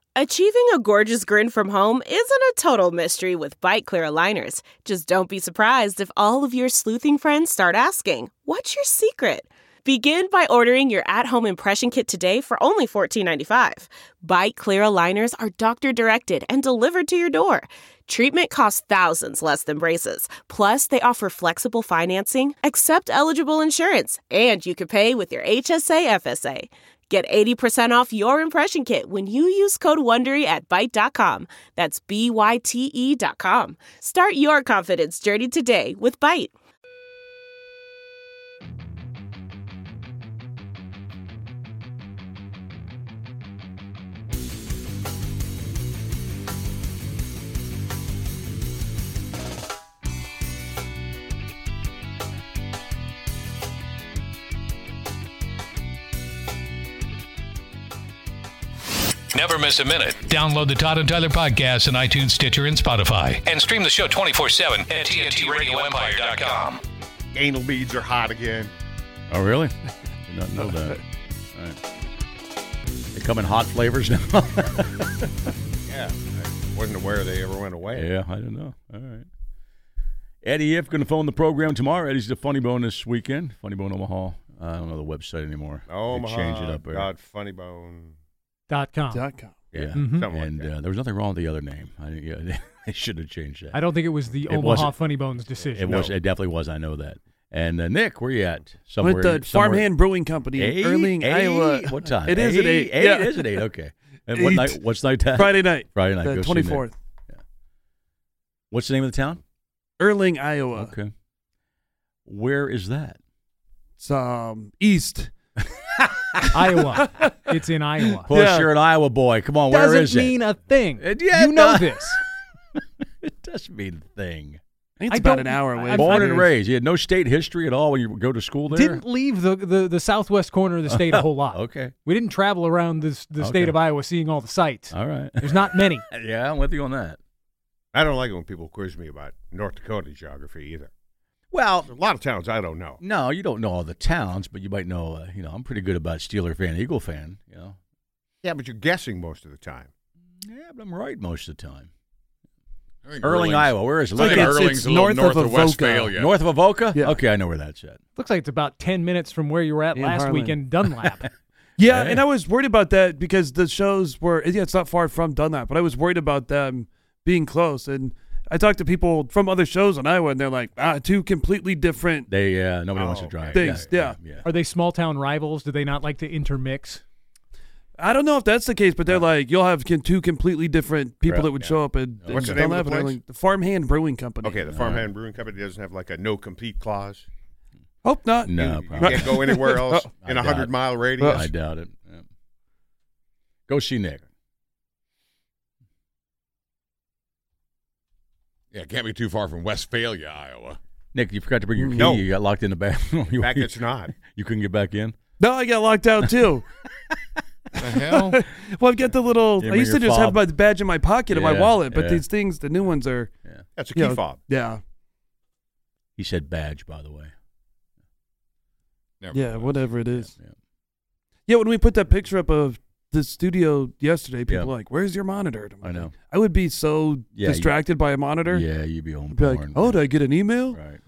Achieving a gorgeous grin from home isn't a total mystery with Byte Clear aligners. Just don't be surprised if all of your sleuthing friends start asking, "What's your secret?" Begin by ordering your at-home impression kit today for only $14.95. Byte Clear aligners are doctor-directed and delivered to your door. Treatment costs thousands less than braces. Plus, they offer flexible financing, accept eligible insurance, and you can pay with your HSA FSA. Get 80% off your impression kit when you use code WONDERY at Byte.com. That's BYTE.com. Start your confidence journey today with Byte. Never miss a minute. Download the Todd and Tyler podcast on iTunes, Stitcher, and Spotify. And stream the show 24/7 at TNTRadioEmpire.com. Anal beads are hot again. Oh, really? Did not know that. All right. They come in hot flavors now? Yeah. I wasn't aware they ever went away. Yeah, I didn't know. All right. Eddie If going to phone the program tomorrow. Eddie's the Funny Bone this weekend. Funny Bone Omaha. I don't know the website anymore. Omaha. They changed it up there. God, Funny Bone. .com. Yeah. Mm-hmm. And there was nothing wrong with the other name. They should have changed that. I don't think it was the Omaha Funny Bones decision. It definitely was. I know that. And Nick, where you at? Somewhere. With the Farmhand Brewing Company in Erling, Iowa. What time? It is at 8. Yeah. It is at 8. Okay. And what night? What's night? Friday night. Friday night. The 24th. Yeah. What's the name of the town? Erling, Iowa. Okay. Where is that? It's east. Iowa. It's in Iowa. Plus, you're an Iowa boy. Come on, where is it? Doesn't mean a thing. Yeah, you know this. It does mean a thing. I think it's about an hour away. Born and raised. You had no state history at all when you go to school there? Didn't leave the southwest corner of the state a whole lot. Okay. We didn't travel around the state of Iowa seeing all the sites. All right. There's not many. Yeah, I'm with you on that. I don't like it when people quiz me about North Dakota geography either. Well, there's a lot of towns I don't know. No, you don't know all the towns, but you might know, I'm pretty good about Steeler fan, Eagle fan, Yeah, but you're guessing most of the time. Yeah, but I'm right most of the time. Erling, Iowa. Where is it? It's north of Avoca. Westphalia. North of Avoca? Yeah. Okay, I know where that's at. Looks like it's about 10 minutes from where you were at last Harlan. week in Dunlap. Yeah, and I was worried about that because the shows were, it's not far from Dunlap, but I was worried about them being close. And I talked to people from other shows in Iowa, and they're like, two completely different Nobody wants to drive. things. Yeah. Are they small town rivals? Do they not like to intermix? I don't know if that's the case, but they're like, you'll have two completely different people that would show up. And What's the name of the place? The Farmhand Brewing Company. Okay, the Farmhand Brewing Company doesn't have like a no-compete clause? Hope not. No, You can't go anywhere else in a 100-mile radius? I doubt it. Yeah. Go see Nick. Yeah, it can't be too far from Westphalia, Iowa. Nick, you forgot to bring your key. No. You got locked in the bathroom. In fact, it's not. You couldn't get back in? No, I got locked out too. The hell? Well, I've got the little. You I used to bring your just have fob? my badge in my pocket in my Yeah, wallet, but yeah. these things, the new ones are. Yeah. That's a key fob. Yeah, He said badge, by the way. Never yeah, mind. whatever it is. Yeah. Yeah, when we put that picture up of the studio yesterday, people Yeah. were like, "Where's your monitor?" And I'm I like, know. I would be so Yeah, distracted by a monitor. Yeah, you'd be home I'd be like, porn. "Oh, did I get an email?" Right.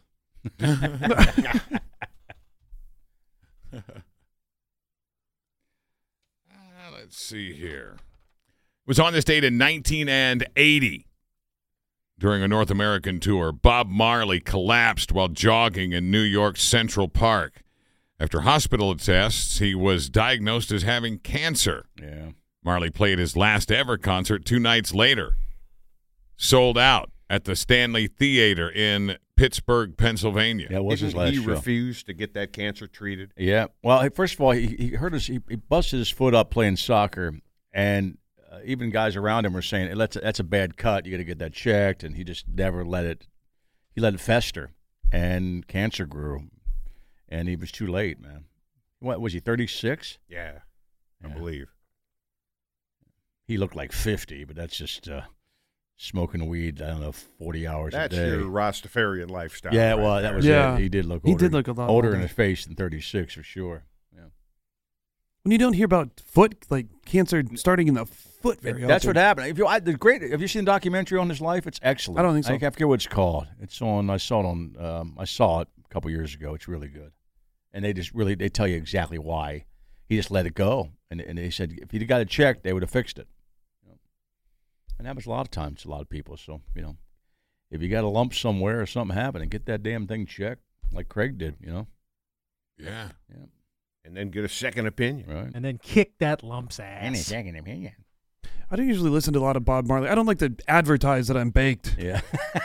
Let's see here. It was on this date in 1980. During a North American tour, Bob Marley collapsed while jogging in New York's Central Park. After hospital tests, he was diagnosed as having cancer. Yeah. Marley played his last ever concert 2 nights later. Sold out at the Stanley Theater in Pittsburgh, Pennsylvania. That was his Didn't last he show. refused to get that cancer treated? Yeah. Well, first of all, he hurt he busted his foot up playing soccer, and even guys around him were saying that's a bad cut. You got to get that checked, and he just never let it. He let it fester, and cancer grew, and he was too late, man. What was he? 36? Yeah, I believe. He looked like 50, but that's just smoking weed. I don't know, 40 hours That's a day. your Rastafarian lifestyle. Yeah, right well, there. that was Yeah. it. He did look older. He did look a lot older older. in the face than 36 for sure. Yeah. When you don't hear about foot cancer starting in the foot very often. That's what happened. Have you seen the documentary on his life? It's excellent. I don't think so. I forget what it's called. It's on. I saw it a couple years ago. It's really good, and they tell you exactly why he just let it go, and they said if he'd got it checked, they would have fixed it. And that happens a lot of times to a lot of people. So if you got a lump somewhere or something happened, get that damn thing checked, like Craig did. Yeah. And then get a second opinion. Right. And then kick that lump's ass. And a second opinion. I don't usually listen to a lot of Bob Marley. I don't like to advertise that I'm baked. Yeah.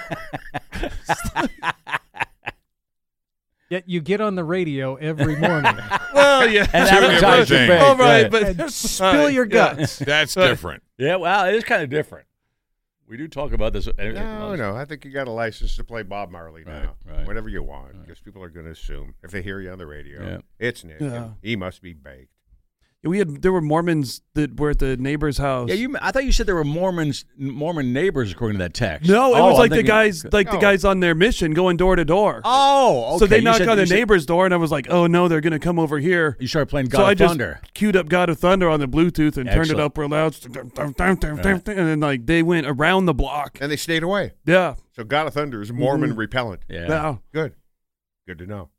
Yet you get on the radio every morning. Well, yeah. And Two advertise your different bake. things. All right, Yeah. but and spill your guts. That's different. Yeah, well, it is kind of different. We do talk about this. No. I think you got a license to play Bob Marley now. Right. Whatever you want, because people are going to assume if they hear you on the radio, Yeah. it's Nick. Yeah. and he must be baked. there were Mormons that were at the neighbor's house. Yeah, I thought you said there were Mormon neighbors according to that text. No, it was I'm like the thinking- guys on their mission going door to door. Oh, okay. So they You knock said- on the you said- neighbor's door, and I was like, "Oh no, they're going to come over here." You started playing So God I of just Thunder. queued up God of Thunder on the Bluetooth and turned it Excellent. up real loud, and then they went around the block. And they stayed away. Yeah, So God of Thunder is Mormon repellent. Yeah. yeah. Good. Good to know.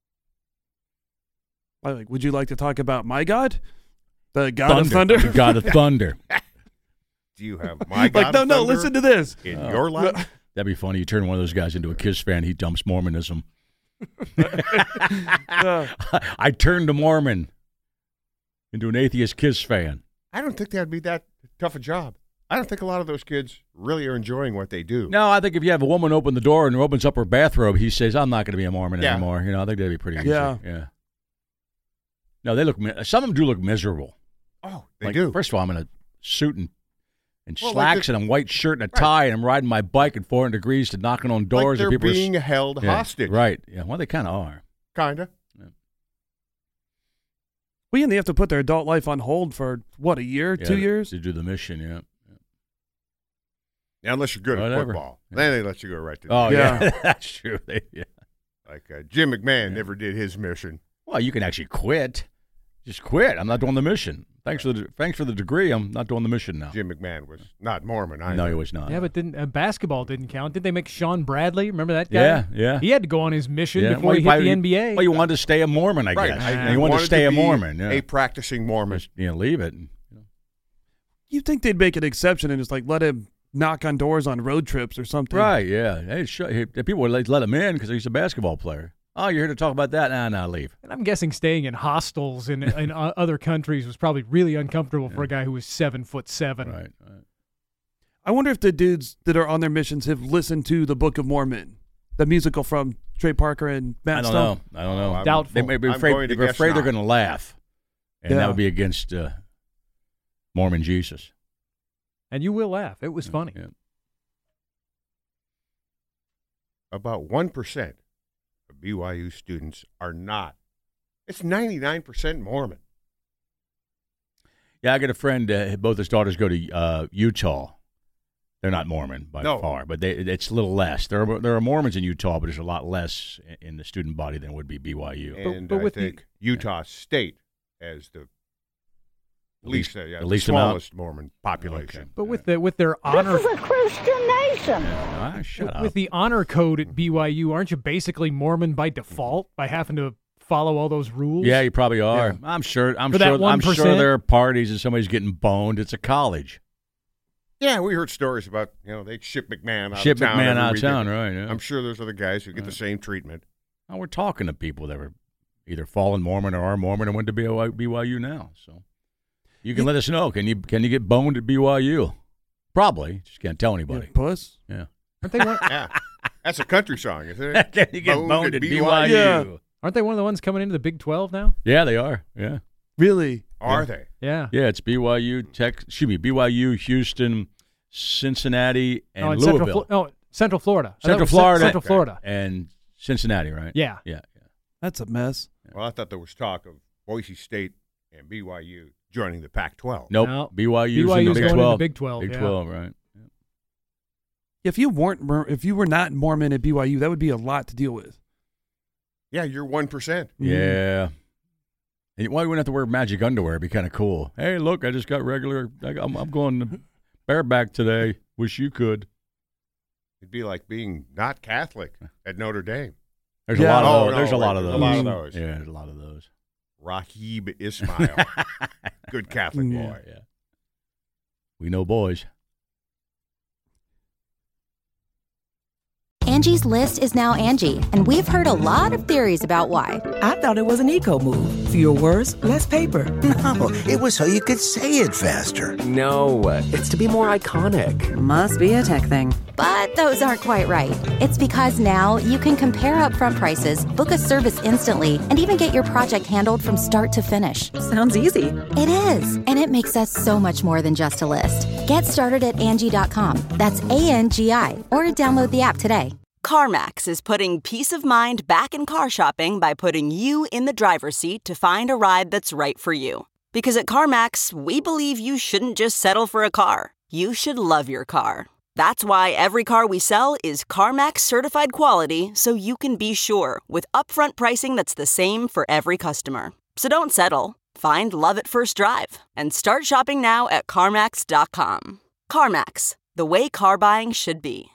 Would you like to talk about my God, the God of Thunder? The God of Thunder. Do you have my God no, of no. Thunder Listen to this. in your life? That'd be funny. You turn one of those guys into a Kiss fan. He dumps Mormonism. I turned a Mormon into an atheist Kiss fan. I don't think that'd be that tough a job. I don't think a lot of those kids really are enjoying what they do. No, I think if you have a woman open the door and opens up her bathrobe, he says, "I'm not going to be a Mormon Yeah. anymore." I think that'd be pretty easy. Yeah. Yeah. No, they look. Some of them do look miserable. Oh, they Like, do. First of all, I'm in a suit and Well, slacks and a white shirt and a tie, and I'm riding my bike at 400 degrees to knocking on doors. like they're and people being held Yeah, hostage. Right. Yeah. Well, they kind of are. Kind of. And they have to put their adult life on hold for what, a year, Yeah, 2 years? to do the mission. Yeah. Now, unless you're good Whatever. at football. Yeah. Then they let you go right to the Oh Yeah. yeah, that's true. Yeah. Like Jim McMahon never did his mission. Well, you can actually quit. Just quit. I'm not doing the mission. Thanks for the degree. I'm not doing the mission now. Jim McMahon was not Mormon either. No, he was not. Yeah, but basketball didn't count. Did they make Sean Bradley? Remember that guy? Yeah, yeah. He had to go on his mission Yeah. before Well, he hit the NBA. Well, you wanted to stay a Mormon, I Right. guess. You wanted to stay a be Mormon. Yeah. a practicing Mormon. Just, leave it. You'd think they'd make an exception and just let him knock on doors on road trips or something. Right, yeah. Hey, people would let him in because he's a basketball player. Oh, you're here to talk about that? Nah, leave. And I'm guessing staying in hostels in other countries was probably really uncomfortable for a guy who was 7'7". Right. I wonder if the dudes that are on their missions have listened to the Book of Mormon, the musical from Trey Parker and Matt I don't Stone. know. I don't know. Doubtful. They may be I'm afraid, going to they're guess afraid they're not. going to laugh. And Yeah. that would be against Mormon Jesus. And you will laugh. It was funny. Yeah. About 1% of BYU students are not. It's 99% Mormon. Yeah, I got a friend. Both his daughters go to Utah. They're not Mormon by No. far, but it's a little less. There are Mormons in Utah, but there's a lot less in the student body than would be BYU. And but I with think Utah State has the least, the the least amount? smallest Mormon population. Okay. But with their honor This is a Christian nation. Shut with up. the honor code at BYU, aren't you basically Mormon by default by having to follow all those rules? Yeah, you probably are. Yeah. I'm sure. I'm For that sure. I'm sure 1%? there are parties and somebody's getting boned. It's a college. Yeah, we heard stories about, they ship McMahon out Ship of town. McMahon every out of weekend. town, right? Yeah. I'm sure there's other guys who get the same treatment. Now, we're talking to people that were either fallen Mormon or are Mormon and went to BYU now. So you can let us know. Can you get boned at BYU? Probably. Just can't tell anybody. Puss? Yeah. Aren't they one, Yeah, that's a country song, isn't it? Can you get boned at BYU? Yeah. aren't they one of the ones coming into the Big 12 now? Yeah, they are. Yeah. Really? Are they? Yeah. Yeah, it's BYU, Houston, Cincinnati, and in Louisville. Central Florida. I thought it Central was Florida. Central Florida. And Cincinnati, right? Yeah. Yeah. That's a mess. Well, I thought there was talk of Boise State and BYU joining the Pac-12. Nope. No. BYU's in the BYU's Big going 12. into Big 12. Big yeah. 12, right. If you were not Mormon at BYU, that would be a lot to deal with. Yeah, you're 1%. Yeah. And why wouldn't have to wear magic underwear? It'd be kind of cool. Hey, look, I just got regular. I'm going bareback today. Wish you could. It'd be like being not Catholic at Notre Dame. There's Yeah. a lot of Oh, those. no, There's a lot right, of there's those. a lot of those. Yeah, there's a lot of those. Rahib Ismail. Good Catholic Yeah. boy. Yeah. We know boys. Angie's List is now Angie, and we've heard a lot of theories about why. I thought it was an eco move. Fewer words, less paper. No, it was so you could say it faster. No, it's to be more iconic. Must be a tech thing. But those aren't quite right. It's because now you can compare upfront prices, book a service instantly, and even get your project handled from start to finish. Sounds easy. It is, and it makes us so much more than just a list. Get started at Angie.com. That's ANGI, or download the app today. CarMax is putting peace of mind back in car shopping by putting you in the driver's seat to find a ride that's right for you. Because at CarMax, we believe you shouldn't just settle for a car. You should love your car. That's why every car we sell is CarMax certified quality, so you can be sure with upfront pricing that's the same for every customer. So don't settle. Find love at first drive and start shopping now at CarMax.com. CarMax, the way car buying should be.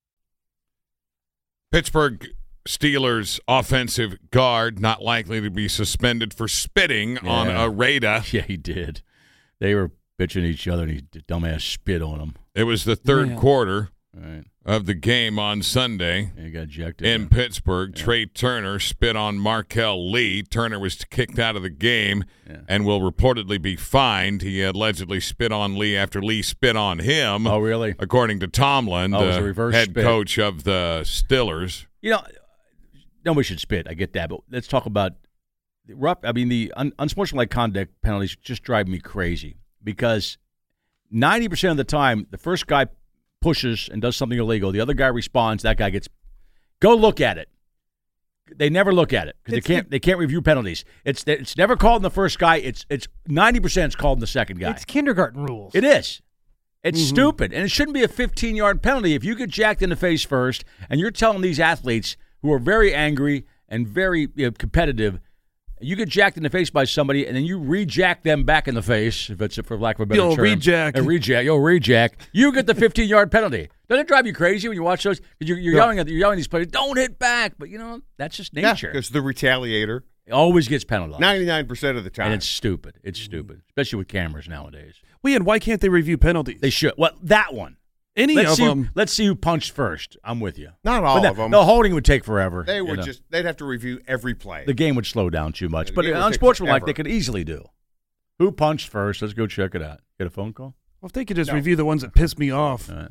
Pittsburgh Steelers offensive guard not likely to be suspended for spitting on a Raider. Yeah, he did. They were bitching each other, and he dumbass spit on him. It was the third quarter Right. of the game on Sunday. He got ejected. In Pittsburgh, Trey Turner spit on Markel Lee. Turner was kicked out of the game and will reportedly be fined. He allegedly spit on Lee after Lee spit on him. Oh, really? According to Tomlin, Oh, it was a the reverse head spit. coach of the Steelers. You know, nobody should spit. I get that, but let's talk about the unsportsmanlike conduct penalties just drive me crazy because 90% of the time, the first guy pushes and does something illegal. The other guy responds. That guy gets. Go look at it. They never look at it because they can't review penalties. It's never called in the first guy. It's 90% is called in the second guy. It's kindergarten rules. It is. It's stupid, and it shouldn't be a 15-yard penalty if you get jacked in the face first, and you're telling these athletes who are very angry and very competitive. You get jacked in the face by somebody, and then you rejack them back in the face, if it's for lack of a better term. Rejack. Rejack. You get the 15-yard penalty. Doesn't it drive you crazy when you watch those? You're yelling at these players, don't hit back. But, that's just nature. Because the retaliator It always gets penalized. 99% of the time. And it's stupid. It's stupid, especially with cameras nowadays. Well, and why can't they review penalties? They should. Well, that one. Let's see, Let's see who punched first. I'm with you. Not all of them. The holding would take forever. They would they'd have to review every play. The game would slow down too much. The But game would take unsportsmanlike, forever. they could easily do. Who punched first? Let's go check it out. Get a phone call? Well, if they could just review the ones that piss me off. All right.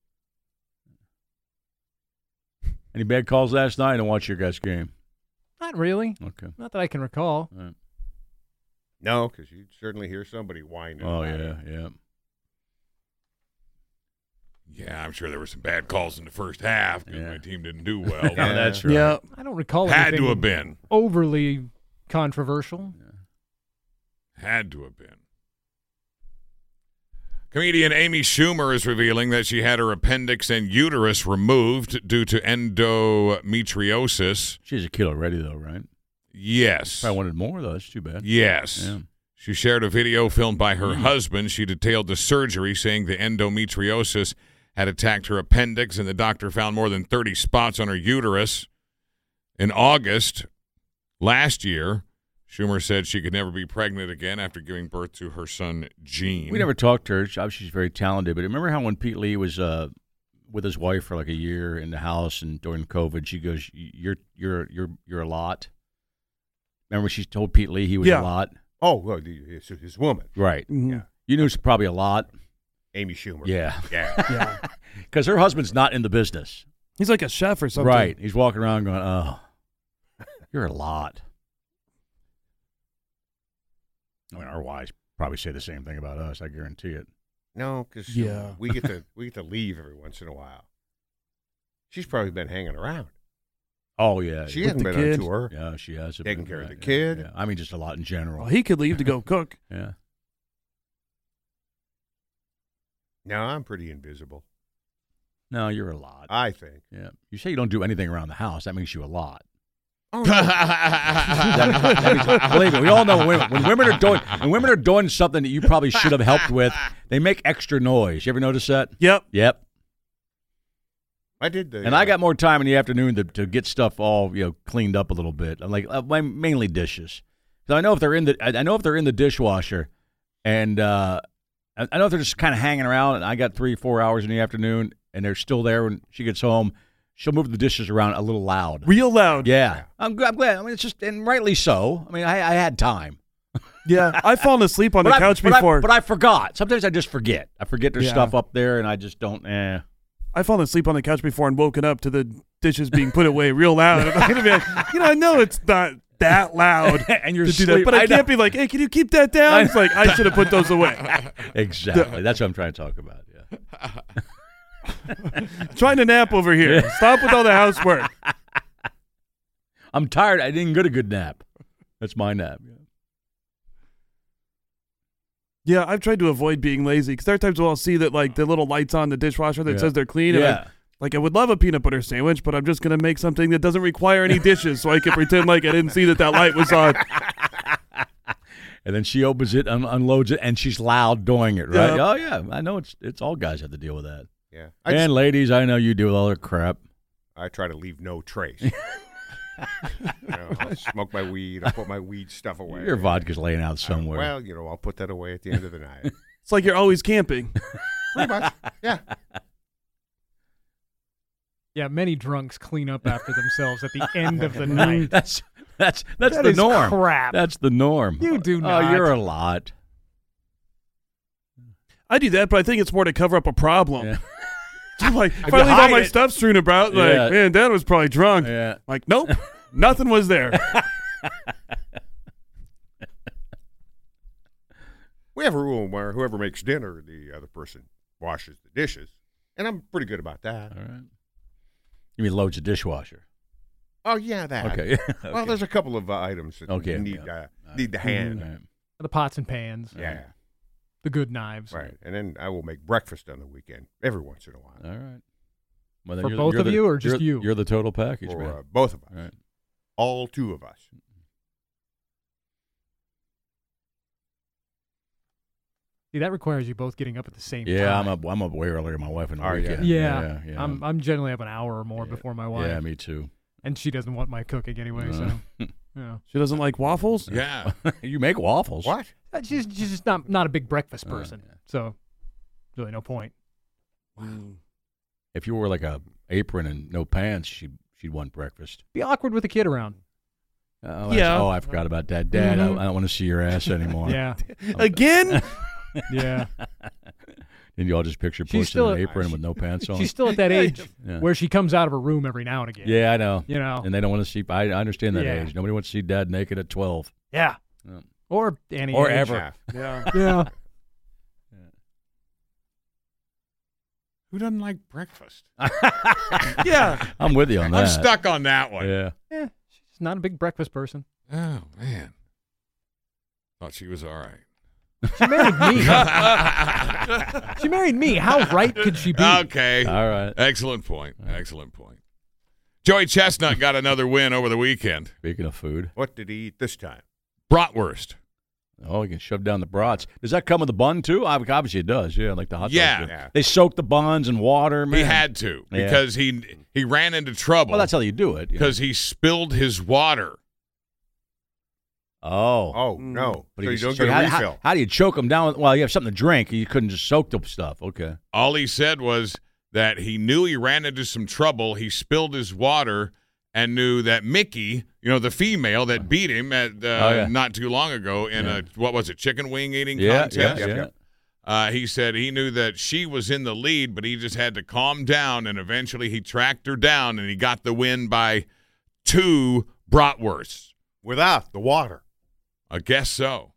Any bad calls last night? And watch your guys' game. Not really. Okay. Not that I can recall. All right. No, because you'd certainly hear somebody whining. Oh, about yeah, it. yeah. Yeah, I'm sure there were some bad calls in the first half because my team didn't do well. Yeah, that's right. Yeah. I don't recall Had to anything have been. overly controversial. Had to have been. Comedian Amy Schumer is revealing that she had her appendix and uterus removed due to endometriosis. She's a kid already, though, right? Yes. I wanted more, though. That's too bad. Yes. Yeah. She shared a video filmed by her husband. She detailed the surgery, saying the endometriosis had attacked her appendix, and the doctor found more than 30 spots on her uterus. In August last year, Schumer said she could never be pregnant again after giving birth to her son, Gene. We never talked to her. Obviously, she's very talented. But remember how when Pete Lee was with his wife for like a year in the house, and during COVID, she goes, "You're a lot." Remember she told Pete Lee he was a lot. Oh, well, his woman. Right. Mm-hmm. Yeah. You knew it's probably a lot. Amy Schumer. Yeah. Yeah. Because her husband's not in the business. He's like a chef or something. Right. He's walking around going, "Oh, you're a lot." I mean, our wives probably say the same thing about us. I guarantee it. No, because Yeah. we get to leave every once in a while. She's probably been hanging around. Oh, yeah. She yeah. hasn't the been kid. on tour. Yeah, she has. Taking care of the Yeah, kid. yeah. I mean, just a lot in general. Well, he could leave to go cook. Yeah. No, I'm pretty invisible, No, you're a lot. I think. Yeah. You say you don't do anything around the house. That makes you a lot. Oh, no. Believe me, we all know women. When women are doing something that you probably should have helped with, they make extra noise. You ever notice that? Yep. I did. And I got more time in the afternoon to get stuff all cleaned up a little bit. I'm like mainly dishes. So I know if they're in the dishwasher, and I know if they're just kind of hanging around. And I got 3-4 hours in the afternoon, and they're still there when she gets home. She'll move the dishes around a little loud, real loud. Yeah, I'm glad. I mean, it's just, and rightly so. I mean, I had time. Yeah, I've fallen asleep on the couch before. But I forgot. Sometimes I just forget. I forget there's stuff up there, and I just don't. I've fallen asleep on the couch before and woken up to the dishes being put away real loud. I'm gonna be like, I know it's not that loud, and you're to do that, but I can't be like, hey, can you keep that down? It's like I should have put those away. Exactly. That's what I'm trying to talk about. Yeah. Trying to nap over here. Stop with all the housework. I'm tired. I didn't get a good nap. That's my nap. Yeah, I've tried to avoid being lazy because there are times where I'll see that like the little lights on the dishwasher that says they're clean. And I would love a peanut butter sandwich, but I'm just going to make something that doesn't require any dishes so I can pretend like I didn't see that light was on. And then she opens it, unloads it, and she's loud doing it, right? Yep. Oh, yeah. I know it's all guys have to deal with that. Yeah. And ladies, I know you do all that crap. I try to leave no trace. I'll smoke my weed. I'll put my weed stuff away. Your vodka's laying out somewhere. Well, I'll put that away at the end of the night. It's like you're always camping. Pretty much, yeah. Yeah, many drunks clean up after themselves at the end of the night. That's That the is norm. crap. That's the norm. You do not. Oh, you're a lot. I do that, but I think it's more to cover up a problem. Yeah. I'm like, if I leave all my stuff strewn about, like, man, Dad was probably drunk. Yeah. Like, nope, nothing was there. We have a rule where whoever makes dinner, the other person washes the dishes, and I'm pretty good about that. All right. You mean loads of dishwasher? Oh yeah, that. Okay. Well, there's a couple of items that need the hand. Right. The pots and pans. Yeah. The good knives. Right, and then I will make breakfast on the weekend every once in a while. All right. Well, then For you're both of you or just you? You're the total package, For man. both of us. Right. All two of us. See, that requires you both getting up at the same time. Yeah, I'm up way earlier than my wife on the weekend. Yeah. Yeah. I'm generally up an hour or more before my wife. Yeah, me too. And she doesn't want my cooking anyway, so. Yeah. She doesn't like waffles? Yeah. You make waffles. What? She's just not a big breakfast person, so really no point. If you wore like a apron and no pants, she'd want breakfast. Be awkward with a kid around. Oh, I forgot about that. Dad, I don't want to see your ass anymore. Yeah. Again? Yeah. And you all just picture Puss in an apron with no pants on. She's still at that age where she comes out of her room every now and again. Yeah, I know. And they don't want to see. I understand that age. Nobody wants to see Dad naked at 12. Yeah. Or any or age. ever. Yeah. Who doesn't like breakfast? Yeah. I'm with you on that. I'm stuck on that one. Yeah. Yeah. She's not a big breakfast person. Oh, man. Thought she was all right. She married me. She married me. How right could she be? Okay. All right. Excellent point. Excellent point. Joey Chestnut got another win over the weekend. Speaking of food. What did he eat this time? Bratwurst. Oh, you can shove down the brats. Does that come with a bun, too? Obviously it does, yeah, like the hot dogs. Yeah. They soak the buns in water, man. He had to because he ran into trouble. Well, that's how you do it. Because he spilled his water. Oh, no. But so you don't so get a refill. How do you choke them down? Well, you have something to drink. You couldn't just soak the stuff. Okay. All he said was that he knew he ran into some trouble. He spilled his water and knew that Mickey, the female that beat him at not too long ago in a, what was it, chicken wing eating contest? Yeah. He said he knew that she was in the lead, but he just had to calm down, and eventually he tracked her down, and he got the win by 2 bratwursts. Without the water. I guess so.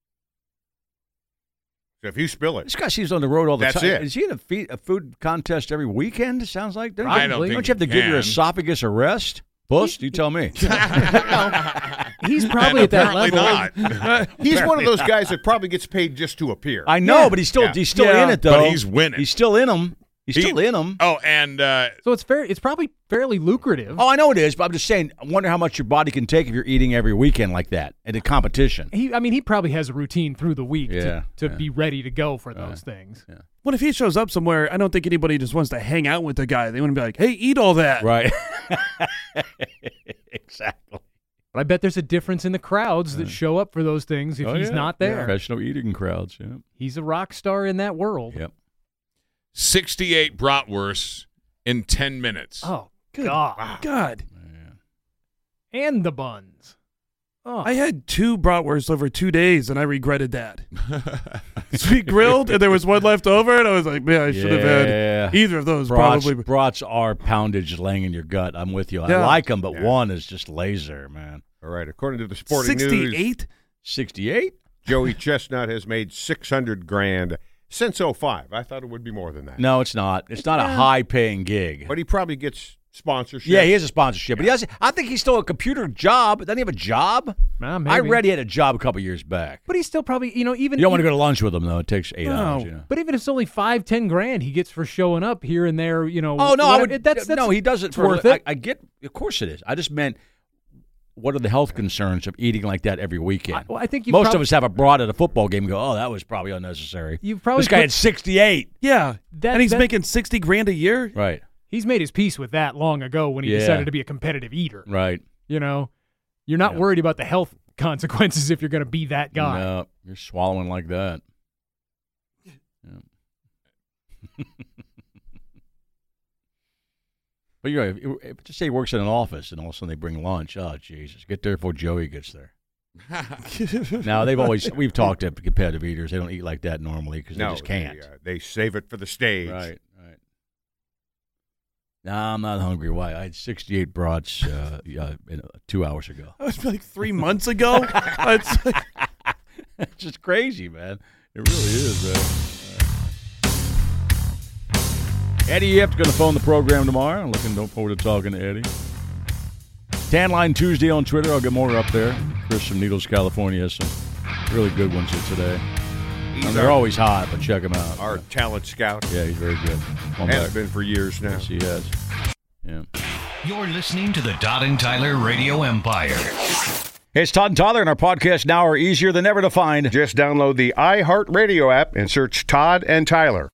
So if you spill it. This guy seems on the road all the That's time. it. Is he in a food contest every weekend, it sounds like? I don't think you have to give your esophagus a rest? Puss, you tell me. He's probably at that level. Not. He's one of those guys that probably gets paid just to appear. I know, but he's still in it, though. But he's winning. He's still in them. He's still in them. Oh, and so it's probably fairly lucrative. Oh, I know it is, but I'm just saying, I wonder how much your body can take if you're eating every weekend like that at a competition. He probably has a routine through the week to be ready to go for those things. Yeah. What if he shows up somewhere? I don't think anybody just wants to hang out with the guy. They want to be like, hey, eat all that. Right. Exactly. But I bet there's a difference in the crowds that show up for those things if he's not there. Professional eating crowds, yeah. He's a rock star in that world. Yep. 68 bratwursts in 10 minutes. Oh, God. Wow. God. Yeah. And the buns. Oh. I had 2 bratwursts over 2 days, and I regretted that. Sweet grilled, and there was one left over, and I was like, man, I should have had either of those probably. Brats are poundage laying in your gut. I'm with you. I like them, but one is just laser, man. All right, according to the Sporting News. 68? 68? Joey Chestnut has made $600,000 since 05. I thought it would be more than that. No, it's not. It's not a high-paying gig. But he probably gets sponsorship. Yeah, he has a sponsorship. But I think he's still a computer job. Doesn't he have a job? I read he had a job a couple years back. But he's still probably, even... You don't want to go to lunch with him, though. It takes 8 hours. But even if it's only $5-10 he gets for showing up here and there, Oh, no, that's he does it worth it. I get... Of course it is. I just meant... What are the health concerns of eating like that every weekend? I think most of us have a broad at a football game and go, oh, that was probably unnecessary. This guy had 68. Yeah, and he's making $60,000 a year? Right. He's made his peace with that long ago when he decided to be a competitive eater. Right. You're not worried about the health consequences if you're going to be that guy. No, you're swallowing like that. Yeah. But you're right. Just say he works in an office and all of a sudden they bring lunch. Oh, Jesus. Get there before Joey gets there. Now, we've talked to competitive eaters. They don't eat like that normally because they just can't. They save it for the stage. Right. No, I'm not hungry. Why? I had 68 brats 2 hours ago. That was like 3 months ago. It's just crazy, man. It really is, man. Eddie Yip's going to phone the program tomorrow. I'm looking forward to talking to Eddie. Tan Line Tuesday on Twitter. I'll get more up there. Chris from Needles, California has some really good ones here today. They're always hot, but check them out. Our talent scout. Yeah, he's very good. Has been for years now. Yes, he has. Yeah. You're listening to the Todd and Tyler Radio Empire. Hey, it's Todd and Tyler, and our podcasts now are easier than ever to find. Just download the iHeartRadio app and search Todd and Tyler.